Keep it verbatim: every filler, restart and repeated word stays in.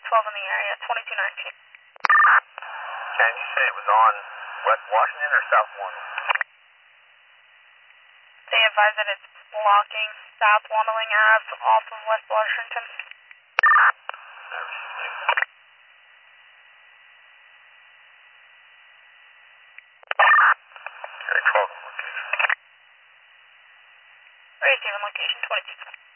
twelve in the area, twenty-two nineteen. Can you say it was on West Washington or South Wandling? They advise that it's blocking South Wandling Ave off of West Washington. Never seen it. Okay, twelve on location. Receiving location twenty-two.